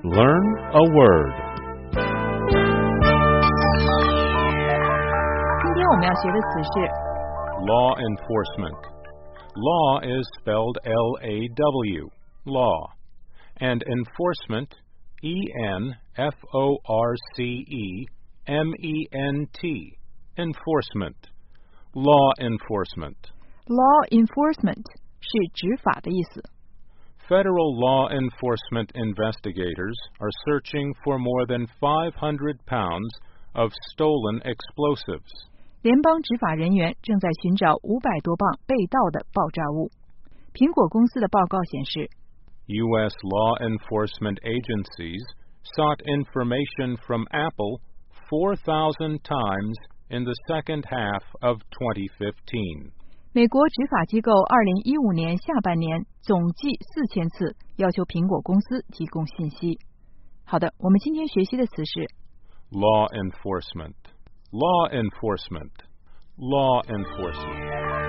Learn a word. 今天我们要学的词是 Law enforcement. Law is spelled L-A-W, law, and enforcement, E-N-F-O-R-C-E-M-E-N-T, enforcement. Law enforcement. law enforcement 是执法的意思。 Federal law enforcement investigators are searching for more than 500 pounds of stolen explosives. 联邦执法人员正在寻找500多磅被盗的爆炸物。苹果公司的报告显示 U.S. law enforcement agencies sought information from Apple 4,000 times in the second half of 2015. 美国执法机构2015年下半年总计4000次要求苹果公司提供信息。好的，我们今天学习的词是 Law enforcement. Law enforcement. Law enforcement.